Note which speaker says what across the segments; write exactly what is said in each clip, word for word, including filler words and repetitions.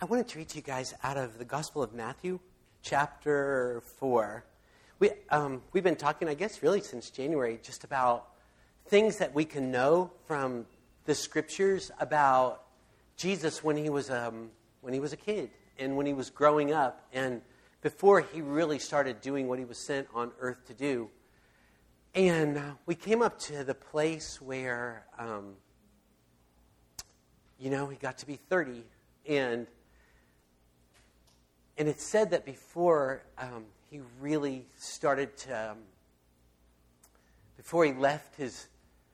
Speaker 1: I wanted to read to you guys out of the Gospel of Matthew, chapter four. We, um, we've been talking, I guess, really since January, just about things that we can know from the Scriptures about Jesus when he was um, when he was a kid and when he was growing up and before he really started doing what he was sent on earth to do. And uh, we came up to the place where, um, you know, he got to be thirty, and and it said that before um, he really started to, um, before he left his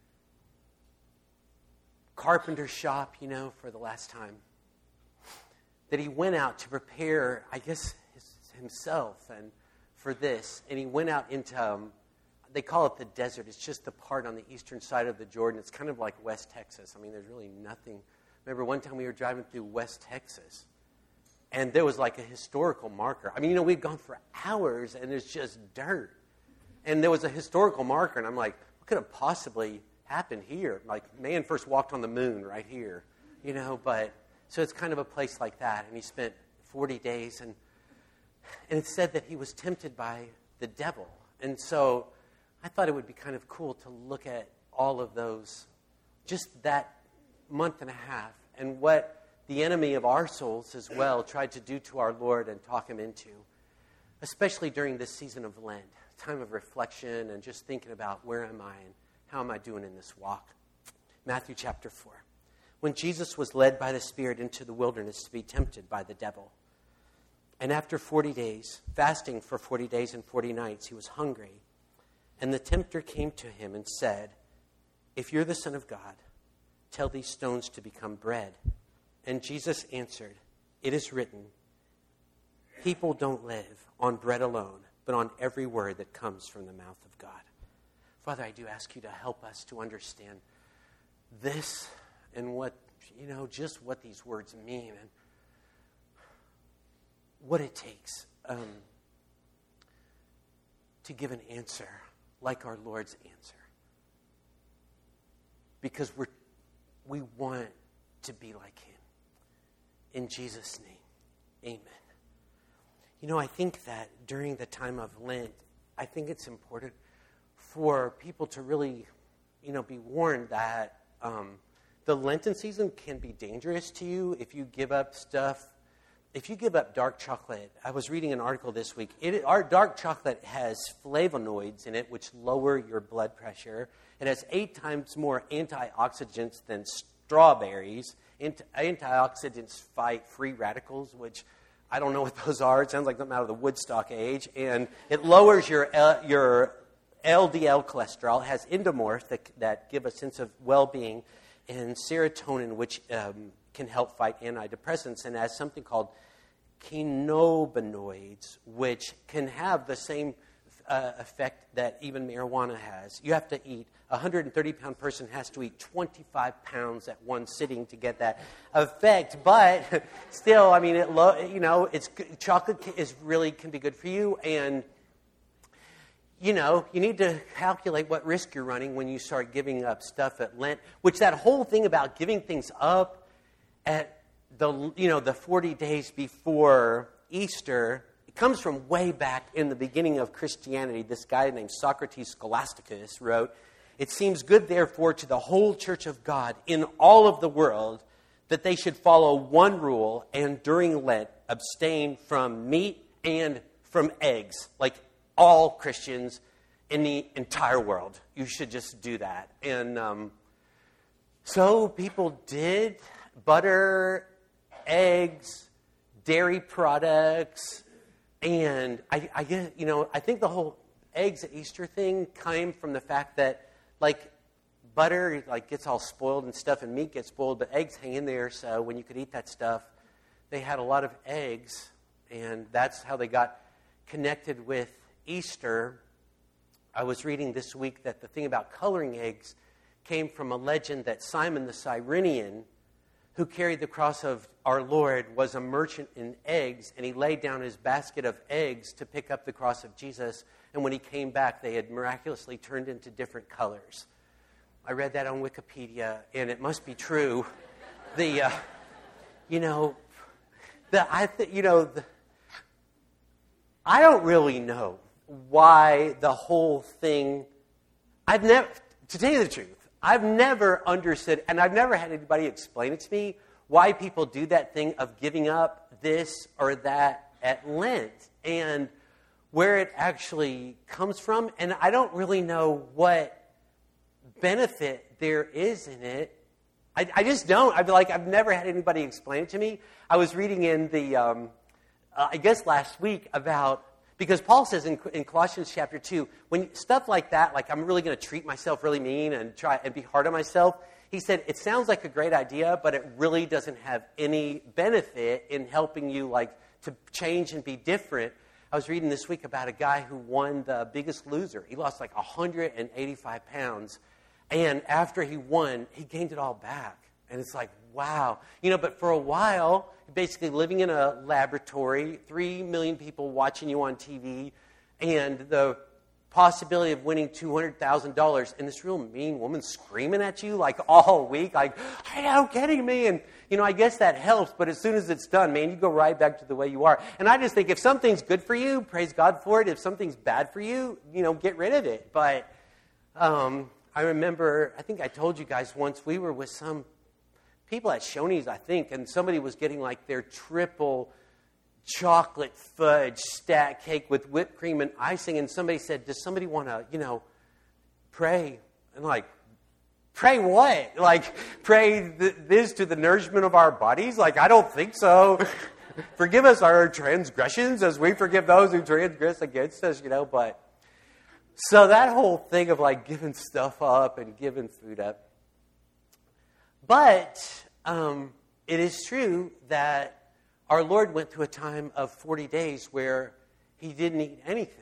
Speaker 1: carpenter shop, you know, for the last time, that he went out to prepare, I guess, his, himself and for this, and he went out into, um, they call it the desert. It's just the part on the eastern side of the Jordan. It's kind of like West Texas. I mean, there's really nothing. Remember one time we were driving through West Texas, and there was like a historical marker. I mean, you know, we'd gone for hours, and there's just dirt. And there was a historical marker, and I'm like, what could have possibly happened here? Like, man first walked on the moon right here, you know, but, so it's kind of a place like that. And he spent forty days, and and it said that he was tempted by the devil. And so I thought it would be kind of cool to look at all of those, just that month and a half, and what the enemy of our souls as well tried to do to our Lord and talk him into, especially during this season of Lent, time of reflection and just thinking about where am I and how am I doing in this walk. Matthew chapter four. When Jesus was led by the Spirit into the wilderness to be tempted by the devil, and after forty days, fasting for forty days and forty nights, he was hungry. And the tempter came to him and said, "If you're the Son of God, tell these stones to become bread." And Jesus answered, "It is written, people don't live on bread alone, but on every word that comes from the mouth of God." Father, I do ask you to help us to understand this and what, you know, just what these words mean and what it takes um, to give an answer like our Lord's answer. Because we're, we want to be like him. In Jesus' name, amen. You know, I think that during the time of Lent, I think it's important for people to really, you know, be warned that um, the Lenten season can be dangerous to you if you give up stuff. If you give up dark chocolate, I was reading an article this week. It, our dark chocolate has flavonoids in it, which lower your blood pressure. It has eight times more antioxidants than strawberries. Antioxidants fight free radicals, which I don't know what those are. It sounds like something out of the Woodstock age. And it lowers your uh, your L D L cholesterol. It has endomorphs that, that give a sense of well-being, and serotonin, which um, can help fight antidepressants, and has something called cannabinoids, which can have the same uh, effect that even marijuana has. You have to eat. A one hundred thirty pound person has to eat twenty-five pounds at one sitting to get that effect. But still, I mean, it lo- you know, it's chocolate is really can be good for you, and you know, you need to calculate what risk you're running when you start giving up stuff at Lent. Which that whole thing about giving things up at the you know the forty days before Easter, it comes from way back in the beginning of Christianity. This guy named Socrates Scholasticus wrote, "It seems good, therefore, to the whole church of God in all of the world that they should follow one rule and during Lent abstain from meat and from eggs." Like all Christians in the entire world, you should just do that. And um, so people did. Butter, eggs, dairy products, and I, I guess, you know, I think the whole eggs at Easter thing came from the fact that, like, butter, like, gets all spoiled and stuff, and meat gets spoiled, but eggs hang in there, so when you could eat that stuff, they had a lot of eggs, and that's how they got connected with Easter. I was reading this week that the thing about coloring eggs came from a legend that Simon the Cyrenian, who carried the cross of our Lord, was a merchant in eggs, and he laid down his basket of eggs to pick up the cross of Jesus, and when he came back, they had miraculously turned into different colors. I read that on Wikipedia, and it must be true. The, uh, you know, the, I th- you know, the, I don't really know why the whole thing, I've never, to tell you the truth, I've never understood, and I've never had anybody explain it to me, why people do that thing of giving up this or that at Lent, and where it actually comes from. And I don't really know what benefit there is in it. I, I just don't. I've like I've never had anybody explain it to me. I was reading in the, um, uh, I guess last week about, because Paul says in, in Colossians chapter two, when stuff like that, like I'm really going to treat myself really mean and try and be hard on myself, he said, it sounds like a great idea, but it really doesn't have any benefit in helping you like to change and be different. I was reading this week about a guy who won The Biggest Loser. He lost like one hundred eighty-five pounds. And after he won, he gained it all back. And it's like, wow. You know, but for a while, basically living in a laboratory, three million people watching you on T V, and the possibility of winning two hundred thousand dollars, and this real mean woman screaming at you like all week, like, are you kidding me? And, you know, I guess that helps, but as soon as it's done, man, you go right back to the way you are. And I just think if something's good for you, praise God for it. If something's bad for you, you know, get rid of it. But um, I remember, I think I told you guys once, we were with some people at Shoney's, I think, and somebody was getting like their triple chocolate fudge stack cake with whipped cream and icing, and somebody said, does somebody want to, you know, pray? And like, pray what? Like, pray th- this to the nourishment of our bodies? Like, I don't think so. Forgive us our transgressions as we forgive those who transgress against us, you know, but so that whole thing of like giving stuff up and giving food up. But um, it is true that our Lord went through a time of forty days where he didn't eat anything.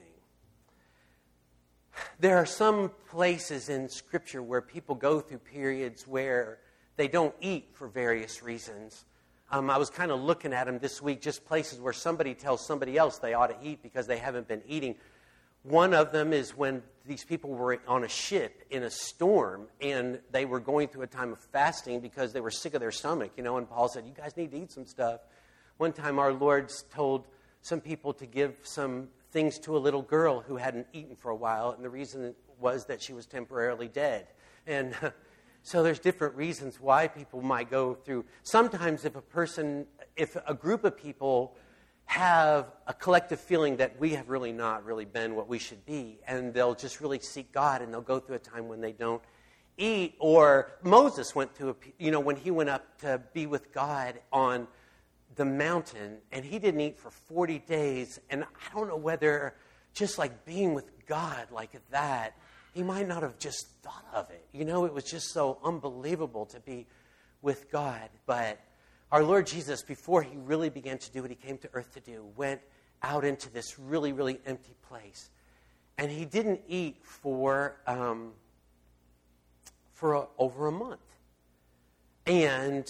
Speaker 1: There are some places in Scripture where people go through periods where they don't eat for various reasons. Um, I was kind of looking at them this week, just places where somebody tells somebody else they ought to eat because they haven't been eating. One of them is when these people were on a ship in a storm and they were going through a time of fasting because they were sick of their stomach, you know, and Paul said, you guys need to eat some stuff. One time our Lord told some people to give some things to a little girl who hadn't eaten for a while, and the reason was that she was temporarily dead. And so there's different reasons why people might go through. Sometimes if a person, if a group of people have a collective feeling that we have really not really been what we should be, and they'll just really seek God, and they'll go through a time when they don't eat. Or Moses went through, a, you know, when he went up to be with God on the mountain, and he didn't eat for forty days, and I don't know whether just like being with God like that, he might not have just thought of it. You know, it was just so unbelievable to be with God. But our Lord Jesus, before he really began to do what he came to earth to do, went out into this really, really empty place. And he didn't eat for, um, for a, over a month. And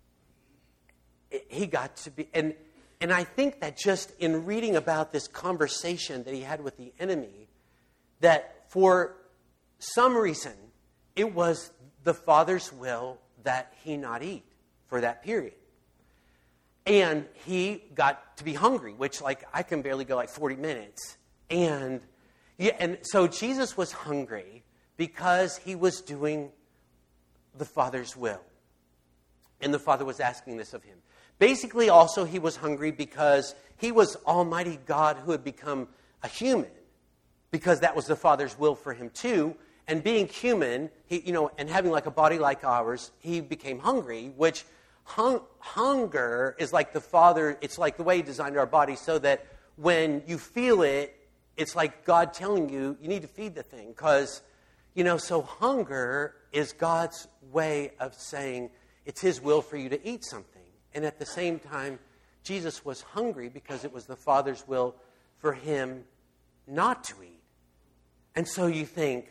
Speaker 1: he got to be, and and I think that just in reading about this conversation that he had with the enemy, that for some reason, it was the Father's will that he not eat for that period. And he got to be hungry, which like I can barely go like forty minutes. And yeah, and so Jesus was hungry because he was doing the Father's will. And the Father was asking this of him. Basically, also, he was hungry because he was Almighty God who had become a human, because that was the Father's will for him too. And being human, he, you know, and having like a body like ours, he became hungry, which hung, hunger is like the Father, it's like the way he designed our body so that when you feel it, it's like God telling you, you need to feed the thing. Because, you know, so hunger is God's way of saying it's his will for you to eat something. And at the same time, Jesus was hungry because it was the Father's will for him not to eat. And so you think,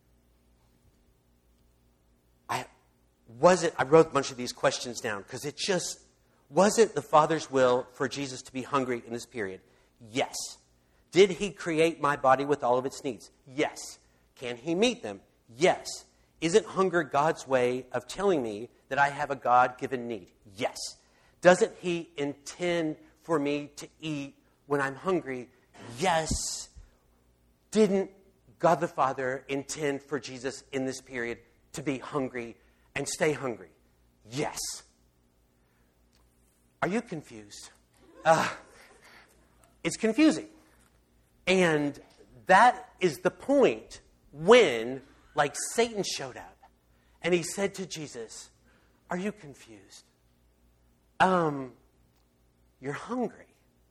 Speaker 1: I was it, I wrote a bunch of these questions down because it just, was it the Father's will for Jesus to be hungry in this period? Yes. Did he create my body with all of its needs? Yes. Can he meet them? Yes. Isn't hunger God's way of telling me that I have a God-given need? Yes. Doesn't he intend for me to eat when I'm hungry? Yes. Didn't God the Father intend for Jesus in this period to be hungry and stay hungry? Yes. Are you confused? Uh, it's confusing. And that is the point when, like, Satan showed up and he said to Jesus, are you confused? Um, you're hungry.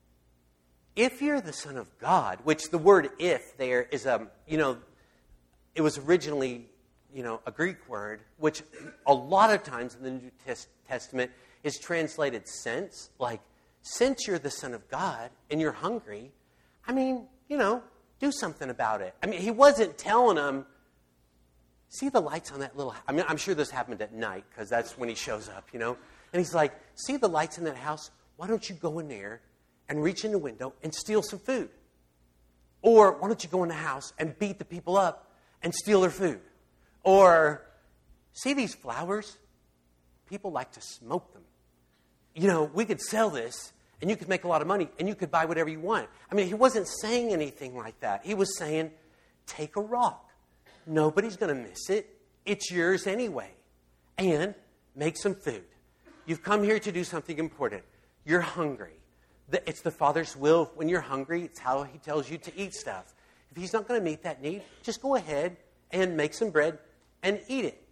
Speaker 1: If you're the Son of God, which the word if there is, a, you know, it was originally, you know, a Greek word, which a lot of times in the New Testament is translated since. Like, since you're the Son of God and you're hungry, I mean, you know, do something about it. I mean, he wasn't telling them, see the lights on that little, I mean, I'm sure this happened at night because that's when he shows up, you know. And he's like, see the lights in that house? Why don't you go in there and reach in the window and steal some food? Or why don't you go in the house and beat the people up and steal their food? Or, see these flowers? People like to smoke them. You know, we could sell this and you could make a lot of money and you could buy whatever you want. I mean, he wasn't saying anything like that. He was saying, take a rock. Nobody's going to miss it. It's yours anyway. And make some food. You've come here to do something important. You're hungry. It's the Father's will. When you're hungry, it's how he tells you to eat stuff. If he's not going to meet that need, just go ahead and make some bread and eat it.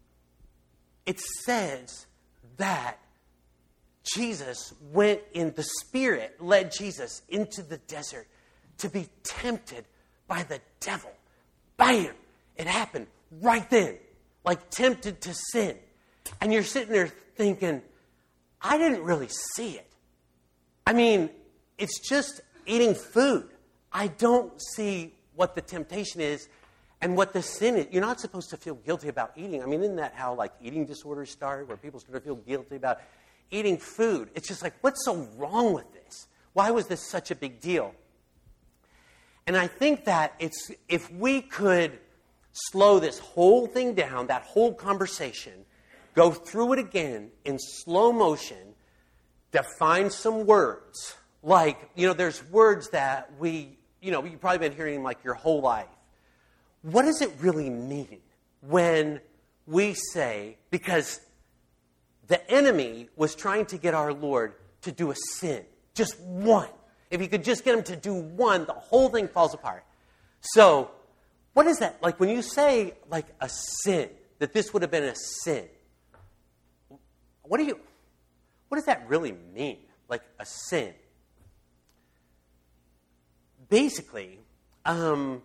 Speaker 1: It says that Jesus went in, the Spirit led Jesus into the desert to be tempted by the devil. Bam! It happened right then. Like tempted to sin. And you're sitting there thinking, I didn't really see it. I mean, it's just eating food. I don't see what the temptation is and what the sin is. You're not supposed to feel guilty about eating. I mean, isn't that how, like, eating disorders start, where people start to feel guilty about eating food? It's just like, what's so wrong with this? Why was this such a big deal? And I think that it's if we could slow this whole thing down, that whole conversation, go through it again in slow motion, define some words. Like, you know, there's words that we, you know, you've probably been hearing like your whole life. What does it really mean when we say, because the enemy was trying to get our Lord to do a sin, just one. If he could just get him to do one, the whole thing falls apart. So, what is that? Like when you say like a sin, that this would have been a sin, what do you, what does that really mean? Like a sin? Basically, um,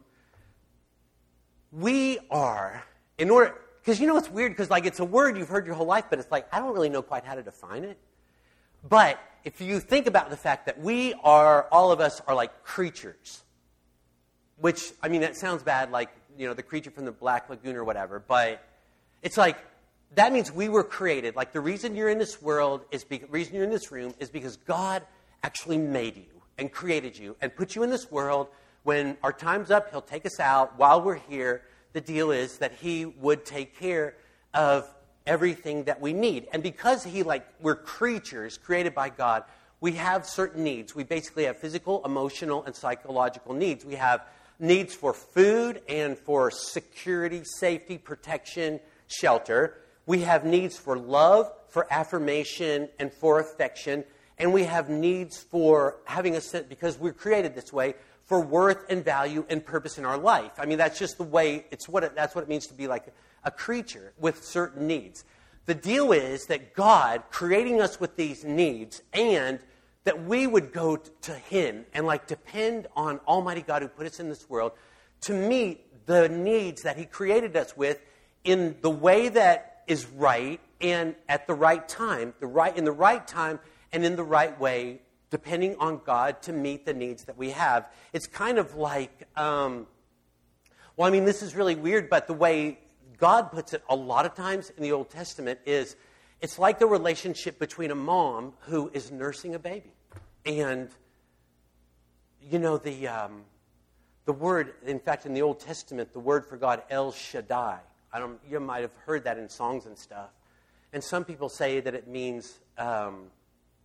Speaker 1: we are, in order, because you know it's weird, because like it's a word you've heard your whole life, but it's like, I don't really know quite how to define it. But if you think about the fact that we are, all of us are like creatures, which, I mean, that sounds bad, like, you know, the creature from the Black Lagoon or whatever, but it's like, that means we were created. Like, the reason you're in this world, is the reason you're in this room is because God actually made you and created you and put you in this world. When our time's up, he'll take us out. While we're here, the deal is that he would take care of everything that we need. And because he, like, we're creatures created by God, we have certain needs. We basically have physical, emotional, and psychological needs. We have needs for food and for security, safety, protection, shelter. We have needs for love, for affirmation, and for affection. And we have needs for having a sense, because we're created this way, for worth and value and purpose in our life. I mean, that's just the way, it's what it, that's what it means to be like a creature with certain needs. The deal is that God, creating us with these needs, and that we would go to him and like depend on Almighty God who put us in this world to meet the needs that he created us with in the way that is right and at the right time, the right in the right time and in the right way, depending on God to meet the needs that we have. It's kind of like, um, well, I mean, this is really weird, but the way God puts it a lot of times in the Old Testament is it's like the relationship between a mom who is nursing a baby. And, you know, the um, the word, in fact, in the Old Testament, the word for God, El Shaddai. I don't, you might have heard that in songs and stuff. And some people say that it means um,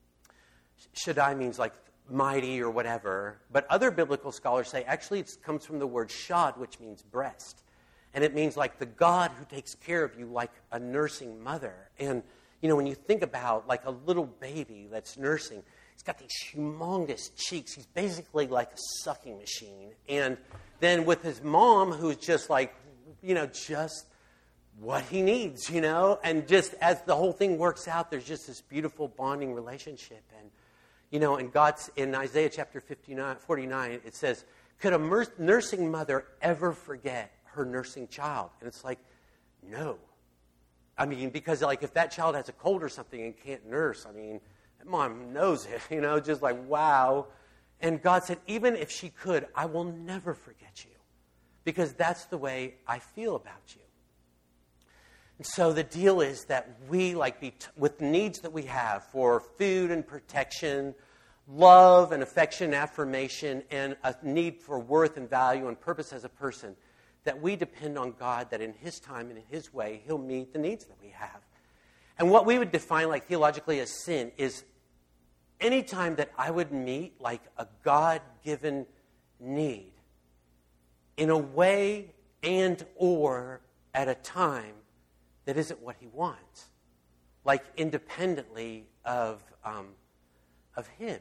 Speaker 1: Shaddai means like mighty or whatever. But other biblical scholars say actually it comes from the word shad, which means breast. And it means like the God who takes care of you like a nursing mother. And, you know, when you think about like a little baby that's nursing, he's got these humongous cheeks. He's basically like a sucking machine. And then with his mom, who's just like, you know, just what he needs, you know. And just as the whole thing works out, there's just this beautiful bonding relationship. And, you know, and God's, in Isaiah chapter fifty-nine, forty-nine, it says, could a mer- nursing mother ever forget her nursing child? And it's like, no. I mean, because like if that child has a cold or something and can't nurse, I mean, mom knows it, you know, just like, wow. And God said, even if she could, I will never forget you because that's the way I feel about you. And so the deal is that we, like, be t- with needs that we have for food and protection, love and affection, affirmation, and a need for worth and value and purpose as a person, that we depend on God, that in His time and in His way, He'll meet the needs that we have. And what we would define, like, theologically as sin is any time that I would meet, like, a God-given need in a way and or at a time that isn't what He wants, like, independently of, um, of Him.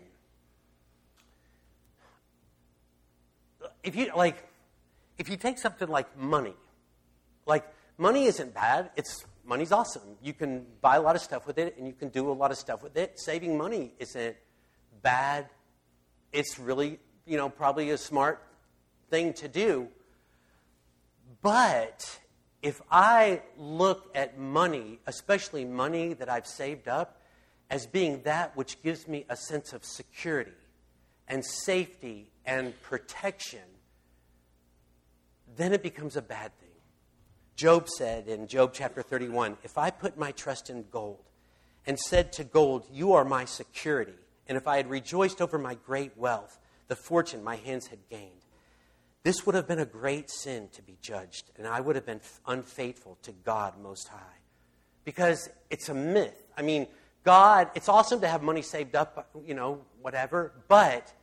Speaker 1: If you, like... If you take something like money, like money isn't bad. It's money's awesome. You can buy a lot of stuff with it, and you can do a lot of stuff with it. Saving money isn't bad. It's really, you know, probably a smart thing to do. But if I look at money, especially money that I've saved up, as being that which gives me a sense of security and safety and protection, then it becomes a bad thing. Job said in Job chapter thirty-one, if I put my trust in gold and said to gold, you are my security, and if I had rejoiced over my great wealth, the fortune my hands had gained, this would have been a great sin to be judged, and I would have been unfaithful to God Most High. Because it's a myth. I mean, God, it's awesome to have money saved up, you know, whatever, but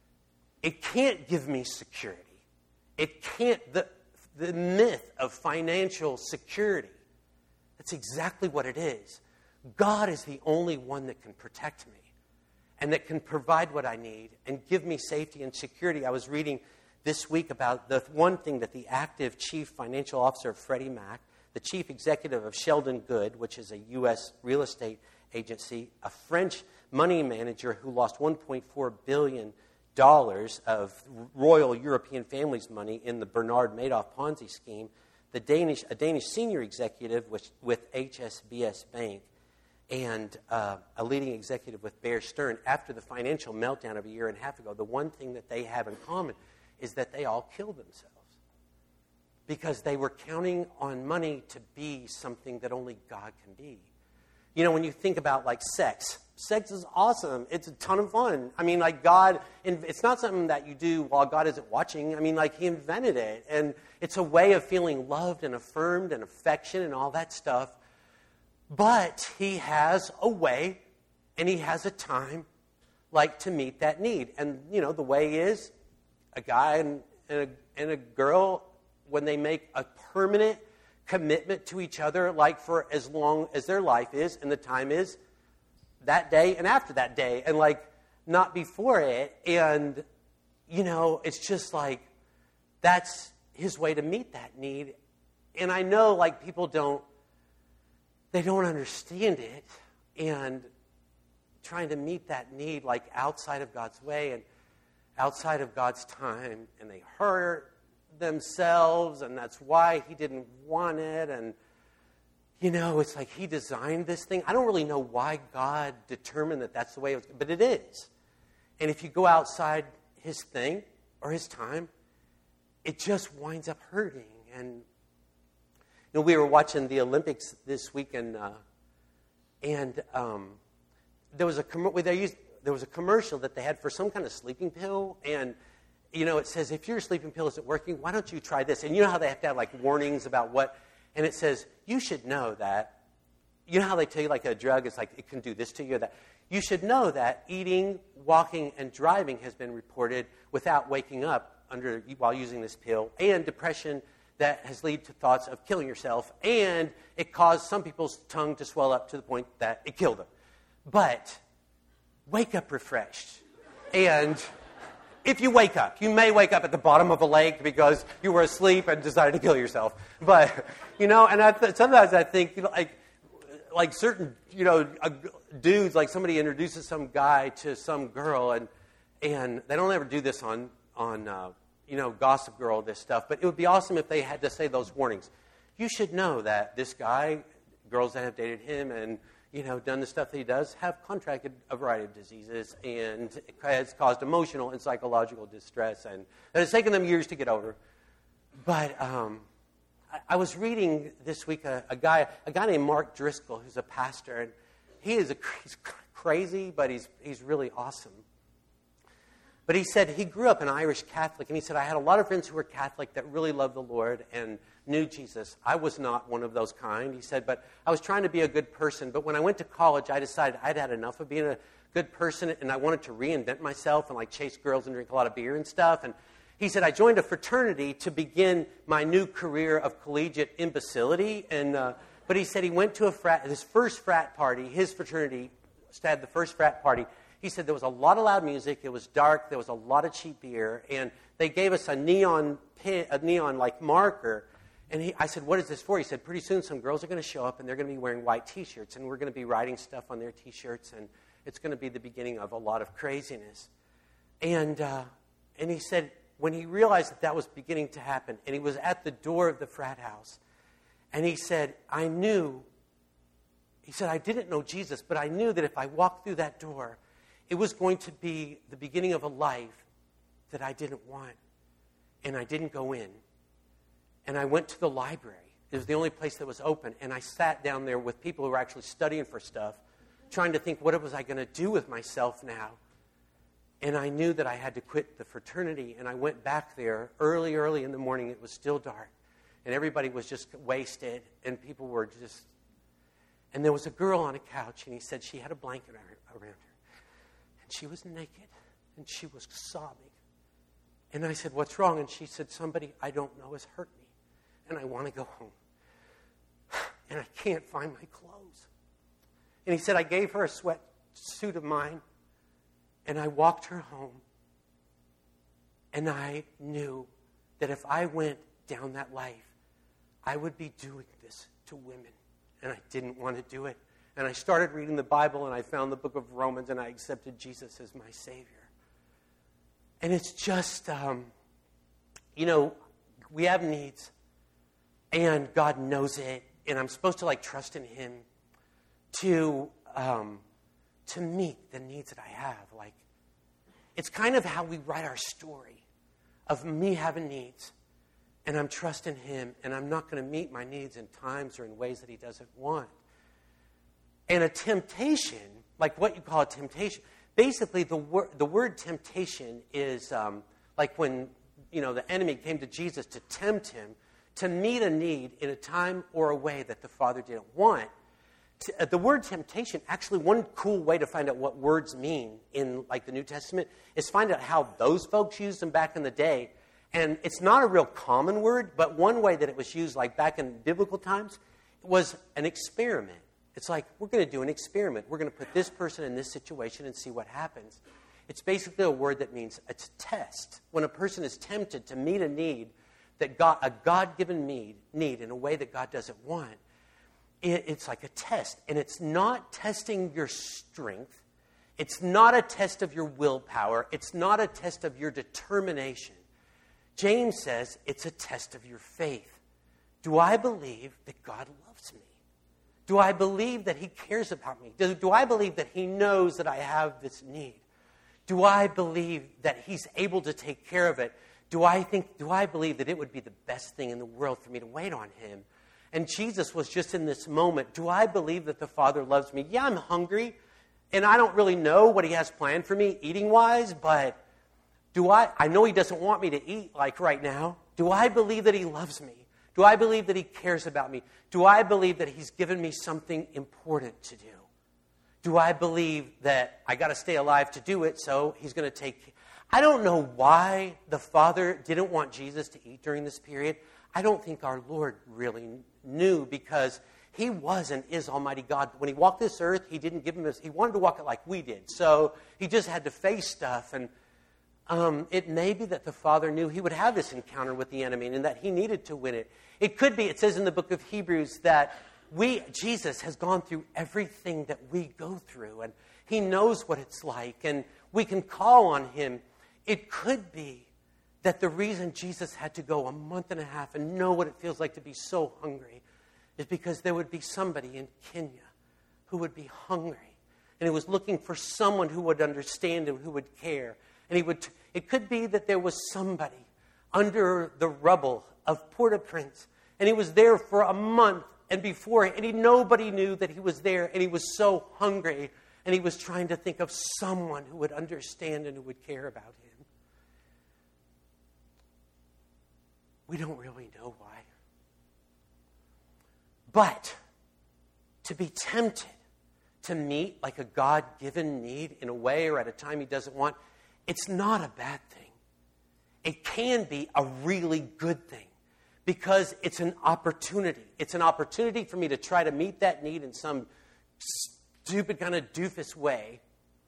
Speaker 1: it can't give me security. It can't, the, the myth of financial security, that's exactly what it is. God is the only one that can protect me and that can provide what I need and give me safety and security. I was reading this week about the one thing that the active chief financial officer of Freddie Mac, the chief executive of Sheldon Good, which is a U S real estate agency, a French money manager who lost one point four billion dollars dollars of royal European families' money in the Bernard Madoff Ponzi scheme, the Danish, a Danish senior executive with, with H S B C Bank, and uh, a leading executive with Bear Stearns, after the financial meltdown of a year and a half ago, the one thing that they have in common is that they all killed themselves because they were counting on money to be something that only God can be. You know, when you think about, like, sex, sex is awesome. It's a ton of fun. I mean, like, God, it's not something that you do while God isn't watching. I mean, like, He invented it. And it's a way of feeling loved and affirmed and affection and all that stuff. But He has a way and He has a time, like, to meet that need. And, you know, the way is a guy and, and, a, and a girl, when they make a permanent commitment to each other, like for as long as their life is, and the time is that day and after that day, and like not before it. And, you know, it's just like that's His way to meet that need. And I know, like, people don't, they don't understand it, and trying to meet that need, like, outside of God's way and outside of God's time, and they hurt themselves, and that's why He didn't want it. And, you know, it's like He designed this thing. I don't really know why God determined that that's the way it was, but it is. And if you go outside His thing or His time, it just winds up hurting. And, you know, we were watching the Olympics this weekend, uh, and um, there was a com- they used, there was a commercial that they had for some kind of sleeping pill, and you know, it says, if your sleeping pill isn't working, why don't you try this? And you know how they have to have, like, warnings about what? And it says, you should know that. You know how they tell you, like, a drug is like, it can do this to you or that? You should know that eating, walking, and driving has been reported without waking up under while using this pill, and depression that has led to thoughts of killing yourself, and it caused some people's tongue to swell up to the point that it killed them. But wake up refreshed. And if you wake up, you may wake up at the bottom of a lake because you were asleep and decided to kill yourself. But, you know, and I th- sometimes I think, you know, like, like certain, you know, uh, dudes, like somebody introduces some guy to some girl, and and they don't ever do this on, on uh, you know, Gossip Girl, this stuff, but it would be awesome if they had to say those warnings. You should know that this guy, girls that have dated him and, you know, done the stuff that he does, have contracted a variety of diseases, and it has caused emotional and psychological distress, and it has taken them years to get over. But um, I, I was reading this week a, a guy, a guy named Mark Driscoll, who's a pastor, and he is a, he's crazy, but he's he's really awesome. But he said he grew up an Irish Catholic, and he said, I had a lot of friends who were Catholic that really loved the Lord and knew Jesus. I was not one of those kind. He said, but I was trying to be a good person. But when I went to college, I decided I'd had enough of being a good person, and I wanted to reinvent myself and like chase girls and drink a lot of beer and stuff. And he said, I joined a fraternity to begin my new career of collegiate imbecility. And uh, but he said he went to a frat, his first frat party, his fraternity had the first frat party. He said there was a lot of loud music, it was dark, there was a lot of cheap beer, and they gave us a neon pin, a neon like marker. And he, I said, what is this for? He said, pretty soon some girls are going to show up, and they're going to be wearing white T-shirts, and we're going to be writing stuff on their T-shirts, and it's going to be the beginning of a lot of craziness. And uh, and he said when he realized that that was beginning to happen, and he was at the door of the frat house, and he said, I knew, he said, I didn't know Jesus, but I knew that if I walked through that door, it was going to be the beginning of a life that I didn't want. And I didn't go in. And I went to the library. It was the only place that was open. And I sat down there with people who were actually studying for stuff, trying to think, what was I going to do with myself now? And I knew that I had to quit the fraternity. And I went back there early, early in the morning. It was still dark. And everybody was just wasted. And people were just... And there was a girl on a couch. And he said she had a blanket around her. She was naked, and she was sobbing. And I said, what's wrong? And she said, somebody I don't know has hurt me, and I want to go home. And I can't find my clothes. And he said, I gave her a sweatsuit of mine, and I walked her home. And I knew that if I went down that life, I would be doing this to women. And I didn't want to do it. And I started reading the Bible, and I found the book of Romans, and I accepted Jesus as my Savior. And it's just, um, you know, we have needs, and God knows it, and I'm supposed to, like, trust in Him to um, to meet the needs that I have. Like, it's kind of how we write our story of me having needs, and I'm trusting Him, and I'm not going to meet my needs in times or in ways that He doesn't want. And a temptation, like what you call a temptation, basically the, wor- the word temptation is um, like when, you know, the enemy came to Jesus to tempt him to meet a need in a time or a way that the Father didn't want. T- uh, the word temptation, actually one cool way to find out what words mean in like the New Testament is find out how those folks used them back in the day. And it's not a real common word, but one way that it was used like back in biblical times was an experiment. It's like, we're going to do an experiment. We're going to put this person in this situation and see what happens. It's basically a word that means it's a test. When a person is tempted to meet a need, that God, a God-given need, need in a way that God doesn't want, it, it's like a test. And it's not testing your strength. It's not a test of your willpower. It's not a test of your determination. James says it's a test of your faith. Do I believe that God loves me? Do I believe that He cares about me? Do, do I believe that He knows that I have this need? Do I believe that He's able to take care of it? Do I think? Do I believe that it would be the best thing in the world for me to wait on Him? And Jesus was just in this moment. Do I believe that the Father loves me? Yeah, I'm hungry, and I don't really know what He has planned for me eating-wise, but do I? I know He doesn't want me to eat like right now. Do I believe that He loves me? Do I believe that He cares about me? Do I believe that He's given me something important to do? Do I believe that I got to stay alive to do it, so he's going to take... I don't know why the Father didn't want Jesus to eat during this period. I don't think our Lord really knew, because he was and is Almighty God. When he walked this earth, he didn't give him this. He wanted to walk it like we did. So he just had to face stuff. And um, it may be that the Father knew he would have this encounter with the enemy and that he needed to win it. It could be, it says in the book of Hebrews, that we, Jesus has gone through everything that we go through. And he knows what it's like. And we can call on him. It could be that the reason Jesus had to go a month and a half and know what it feels like to be so hungry is because there would be somebody in Kenya who would be hungry. And he was looking for someone who would understand and who would care. And he would. It could be that there was somebody under the rubble of Port-au-Prince, and he was there for a month and before, and he, nobody knew that he was there, and he was so hungry, and he was trying to think of someone who would understand and who would care about him. We don't really know why. But to be tempted to meet like a God-given need in a way or at a time he doesn't want, it's not a bad thing. It can be a really good thing because it's an opportunity. It's an opportunity for me to try to meet that need in some stupid kind of doofus way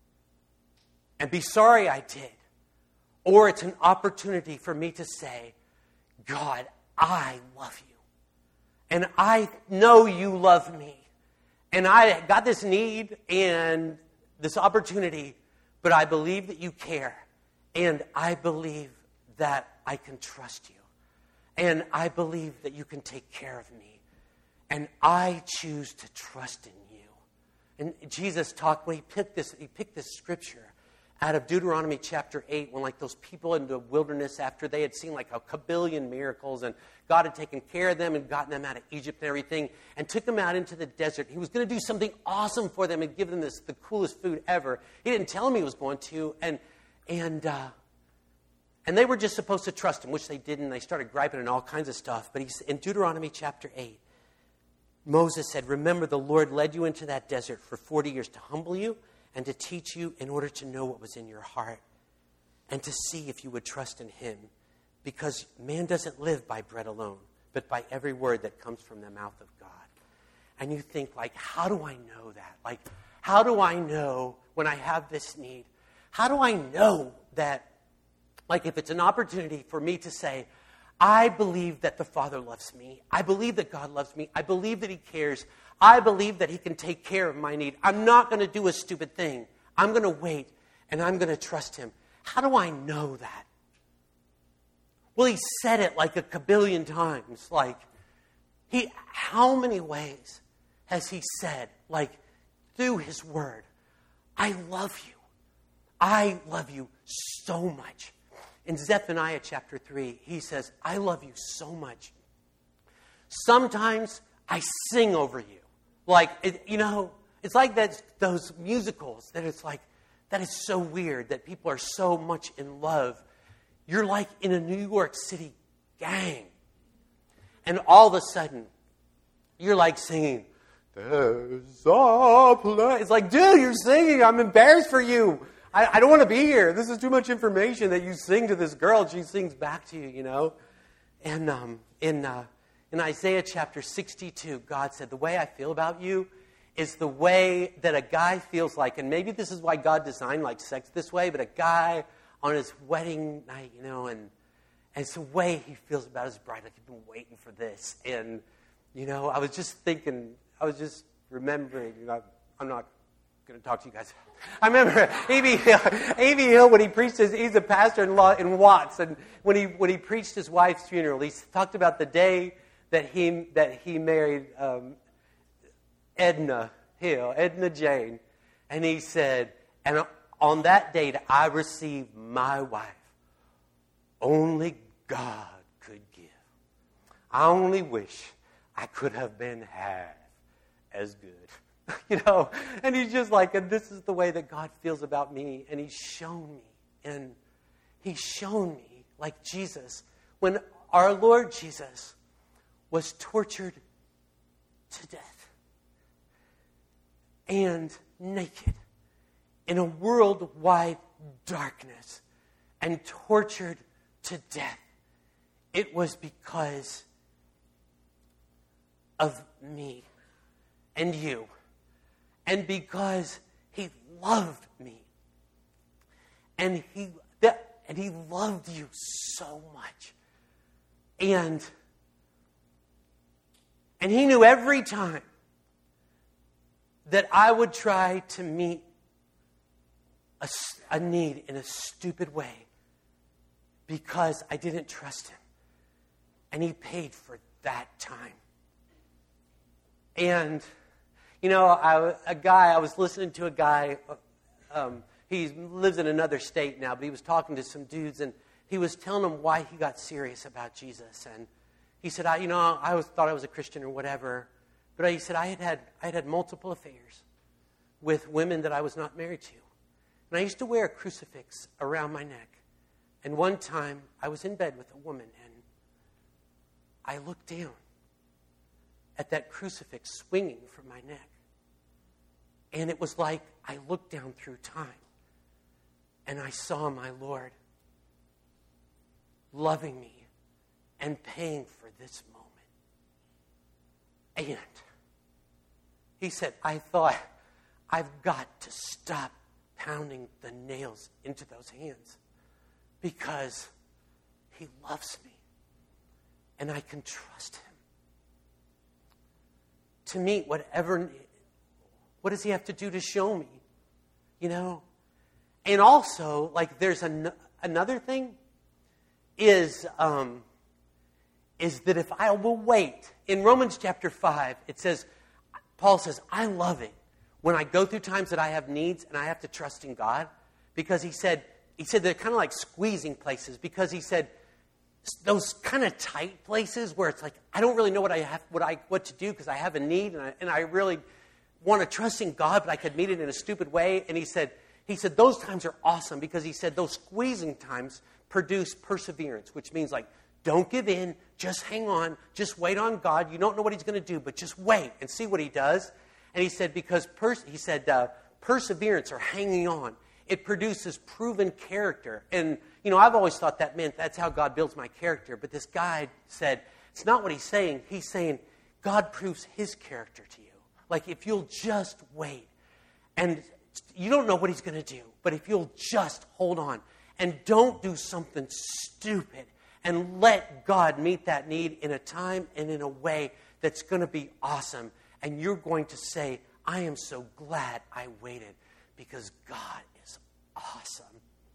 Speaker 1: and be sorry I did. Or it's an opportunity for me to say, God, I love you. And I know you love me. And I got this need and this opportunity, but I believe that you care. And I believe that I can trust you. And I believe that you can take care of me. And I choose to trust in you. And Jesus talked, when he picked this, he picked this scripture out of Deuteronomy chapter eight, when like those people in the wilderness, after they had seen like a kabillion miracles and God had taken care of them and gotten them out of Egypt and everything and took them out into the desert. He was going to do something awesome for them and give them this the coolest food ever. He didn't tell them he was going to. And and uh, and they were just supposed to trust him, which they didn't. They started griping and all kinds of stuff. But he's, in Deuteronomy chapter eight, Moses said, remember the Lord led you into that desert for forty years to humble you and to teach you in order to know what was in your heart and to see if you would trust in him. Because man doesn't live by bread alone, but by every word that comes from the mouth of God. And you think, like, how do I know that? Like, how do I know when I have this need? How do I know that, like, if it's an opportunity for me to say, I believe that the Father loves me. I believe that God loves me. I believe that he cares. I believe that he can take care of my need. I'm not going to do a stupid thing. I'm going to wait, and I'm going to trust him. How do I know that? Well, he said it like a kabillion times. Like, he, how many ways has he said, like, through his word, I love you. I love you so much. In Zephaniah chapter three, he says, I love you so much. Sometimes I sing over you. Like, it, you know, it's like that, those musicals that it's like, that is so weird that people are so much in love. You're like in a New York City gang. And all of a sudden, you're like singing, there's a place. It's like, dude, you're singing. I'm embarrassed for you. I, I don't want to be here. This is too much information that you sing to this girl. She sings back to you, you know. And um, in uh, in Isaiah chapter sixty-two, God said, the way I feel about you is the way that a guy feels like, and maybe this is why God designed like sex this way, but a guy on his wedding night, you know, and, and it's the way he feels about his bride, like he's been waiting for this. And, you know, I was just thinking, I was just remembering, you know, I'm not going to talk to you guys. I remember A B Hill, A B Hill when he preached his, he's a pastor in, law, in Watts, and when he when he preached his wife's funeral, he talked about the day that he that he married um, Edna Hill, Edna Jane, and he said, and on that date I received my wife. Only God could give. I only wish I could have been half as good. You know, and he's just like, and this is the way that God feels about me. And he's shown me, and he's shown me, like Jesus, when our Lord Jesus was tortured to death. And naked in a worldwide darkness and tortured to death, it was because of me and you, and because he loved me, and he that, and he loved you so much, and and he knew every time that I would try to meet a, a need in a stupid way because I didn't trust him, and he paid for that time. And, you know, I, a guy, I was listening to a guy, um, he lives in another state now, but he was talking to some dudes, and he was telling them why he got serious about Jesus. And he said, I, you know, I always thought I was a Christian or whatever, but he said I had had, I had had multiple affairs with women that I was not married to. And I used to wear a crucifix around my neck. And one time, I was in bed with a woman, and I looked down at that crucifix swinging from my neck. And it was like I looked down through time, and I saw my Lord loving me and paying for this moment. And he said, I thought, I've got to stop pounding the nails into those hands because he loves me and I can trust him to meet whatever, what does he have to do to show me? You know? And also, like, there's an, another thing is, um, is that if I will wait, in Romans chapter five, it says, Paul says, I love it when I go through times that I have needs and I have to trust in God, because he said, he said they're kind of like squeezing places, because he said those kind of tight places where it's like, I don't really know what I have, what I, what to do because I have a need and I, and I really want to trust in God, but I could meet it in a stupid way. And he said, he said those times are awesome because he said those squeezing times produce perseverance, which means like, don't give in, just hang on, just wait on God. You don't know what he's going to do, but just wait and see what he does. And he said, because pers- he said uh, perseverance or hanging on, it produces proven character. And, you know, I've always thought that meant that's how God builds my character. But this guy said, it's not what he's saying. He's saying God proves his character to you. Like if you'll just wait. And you don't know what he's going to do, but if you'll just hold on and don't do something stupid and let God meet that need in a time and in a way that's going to be awesome. And you're going to say, I am so glad I waited because God is awesome.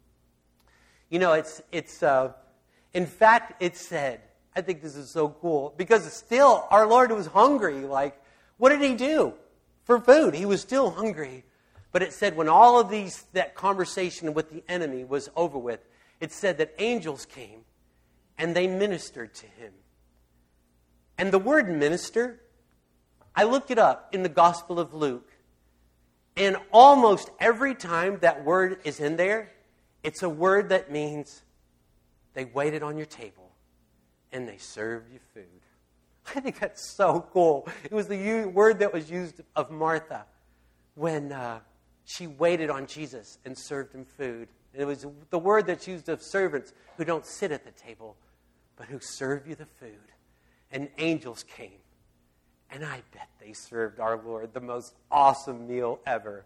Speaker 1: You know, it's, it's uh, in fact, it said, I think this is so cool, because still our Lord was hungry. Like, what did he do for food? He was still hungry. But it said when all of these, that conversation with the enemy was over with, it said that angels came and they ministered to him. And the word minister, I looked it up in the Gospel of Luke. And almost every time that word is in there, it's a word that means they waited on your table and they served you food. I think that's so cool. It was the u- word that was used of Martha when uh, she waited on Jesus and served him food. And it was the word that's used of servants who don't sit at the table, but who serve you the food. And angels came. And I bet they served our Lord the most awesome meal ever.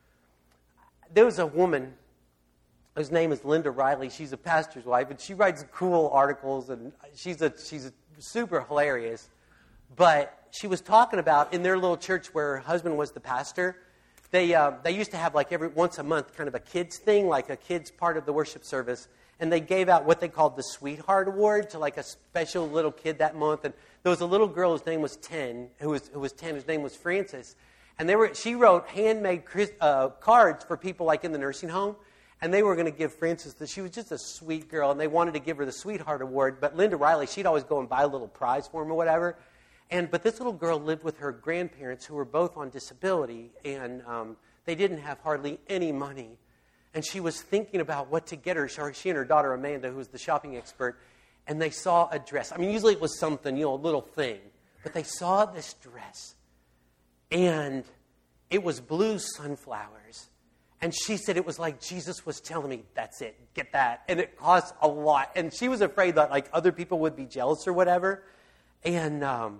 Speaker 1: There was a woman whose name is Linda Riley. She's a pastor's wife, and she writes cool articles, and she's a she's a super hilarious. But she was talking about in their little church where her husband was the pastor, they uh, they used to have like every once a month kind of a kids thing, like a kids part of the worship service. And they gave out what they called the Sweetheart Award to like a special little kid that month. And there was a little girl whose name was ten, who was who was ten, whose name was Frances. And they were she wrote handmade uh, cards for people like in the nursing home. And they were going to give Frances, the, she was just a sweet girl, and they wanted to give her the Sweetheart Award. But Linda Riley, she'd always go and buy a little prize for him or whatever. And but this little girl lived with her grandparents who were both on disability, and um, they didn't have hardly any money. And she was thinking about what to get her. She and her daughter Amanda, who was the shopping expert, and they saw a dress. I mean, usually it was something, you know, a little thing. But they saw this dress. And it was blue sunflowers. And she said it was like Jesus was telling me, that's it, get that. And it cost a lot. And she was afraid that like other people would be jealous or whatever. And, um,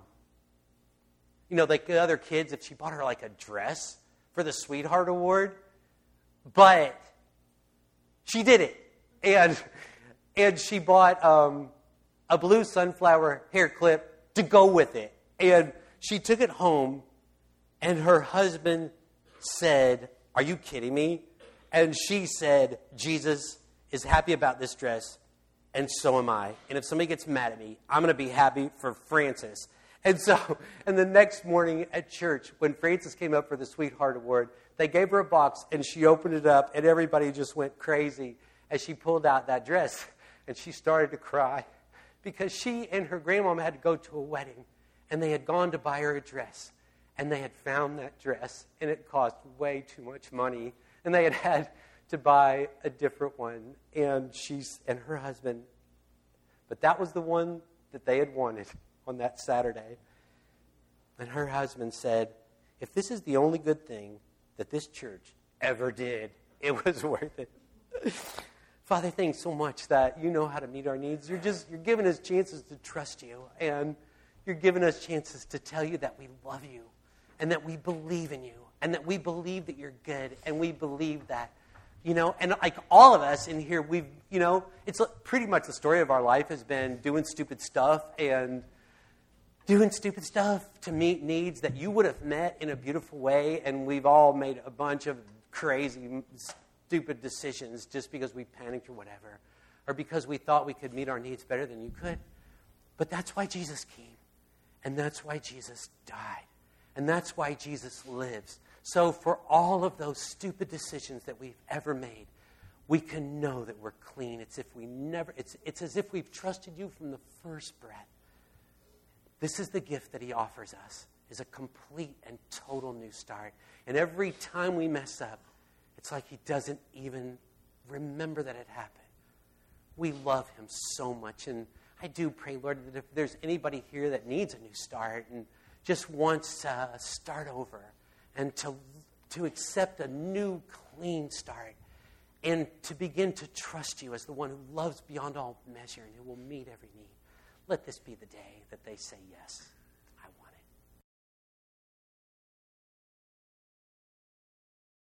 Speaker 1: you know, like the other kids, if she bought her like a dress for the Sweetheart Award. But she did it. And, and she bought um, a blue sunflower hair clip to go with it. And she took it home. And her husband said, are you kidding me? And she said, Jesus is happy about this dress, and so am I. And if somebody gets mad at me, I'm going to be happy for Frances. And so, and the next morning at church, when Frances came up for the Sweetheart Award, they gave her a box, and she opened it up, and everybody just went crazy as she pulled out that dress. And she started to cry because she and her grandmama had to go to a wedding, and they had gone to buy her a dress. And they had found that dress, and it cost way too much money. And they had had to buy a different one. And she's and her husband, but that was the one that they had wanted on that Saturday. And her husband said, if this is the only good thing that this church ever did, it was worth it. Father, thanks so much that you know how to meet our needs. You're just you're giving us chances to trust you, and you're giving us chances to tell you that we love you. And that we believe in you. And that we believe that you're good. And we believe that, you know, and like all of us in here, we've, you know, it's pretty much the story of our life has been doing stupid stuff and doing stupid stuff to meet needs that you would have met in a beautiful way. And we've all made a bunch of crazy, stupid decisions just because we panicked or whatever. Or because we thought we could meet our needs better than you could. But that's why Jesus came. And that's why Jesus died. And that's why Jesus lives. So for all of those stupid decisions that we've ever made, we can know that we're clean. It's if we never it's it's as if we've trusted you from the first breath. This is the gift that he offers us, is a complete and total new start. And every time we mess up, it's like he doesn't even remember that it happened. We love him so much. And I do pray, Lord, that if there's anybody here that needs a new start and just wants to start over and to, to accept a new, clean start and to begin to trust you as the one who loves beyond all measure and who will meet every need. Let this be the day that they say yes.